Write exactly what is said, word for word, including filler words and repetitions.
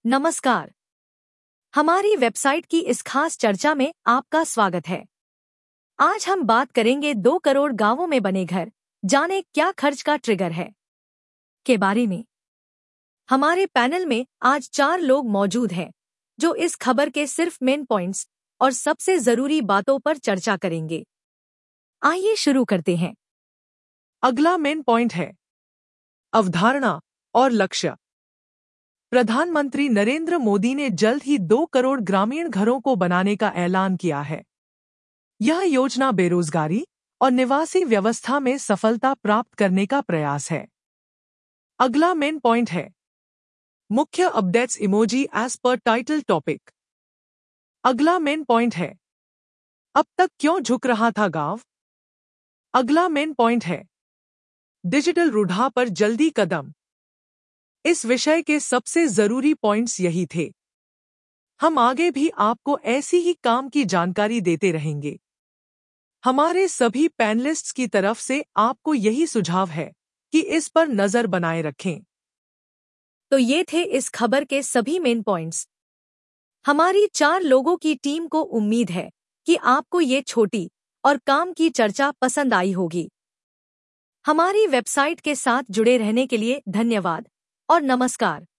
नमस्कार। हमारी वेबसाइट की इस खास चर्चा में आपका स्वागत है। आज हम बात करेंगे दो करोड़ गांवों में बने घर, जाने क्या खर्च का ट्रिगर है के बारे में। हमारे पैनल में आज चार लोग मौजूद हैं जो इस खबर के सिर्फ मेन पॉइंट्स और सबसे जरूरी बातों पर चर्चा करेंगे। आइए शुरू करते हैं। अगला मेन पॉइंट है अवधारणा और लक्ष्य। प्रधानमंत्री नरेंद्र मोदी ने जल्द ही दो करोड़ ग्रामीण घरों को बनाने का ऐलान किया है। यह योजना बेरोजगारी और निवासी व्यवस्था में सफलता प्राप्त करने का प्रयास है। अगला मेन पॉइंट है मुख्य अपडेट्स इमोजी एज पर टाइटल टॉपिक। अगला मेन पॉइंट है अब तक क्यों झुक रहा था गांव। अगला मेन पॉइंट है डिजिटल रूढ़ा पर जल्दी कदम। इस विषय के सबसे जरूरी पॉइंट्स यही थे। हम आगे भी आपको ऐसी ही काम की जानकारी देते रहेंगे। हमारे सभी पैनलिस्ट्स की तरफ से आपको यही सुझाव है कि इस पर नजर बनाए रखें। तो ये थे इस खबर के सभी मेन पॉइंट्स। हमारी चार लोगों की टीम को उम्मीद है कि आपको ये छोटी और काम की चर्चा पसंद आई होगी। हमारी वेबसाइट के साथ जुड़े रहने के लिए धन्यवाद और नमस्कार।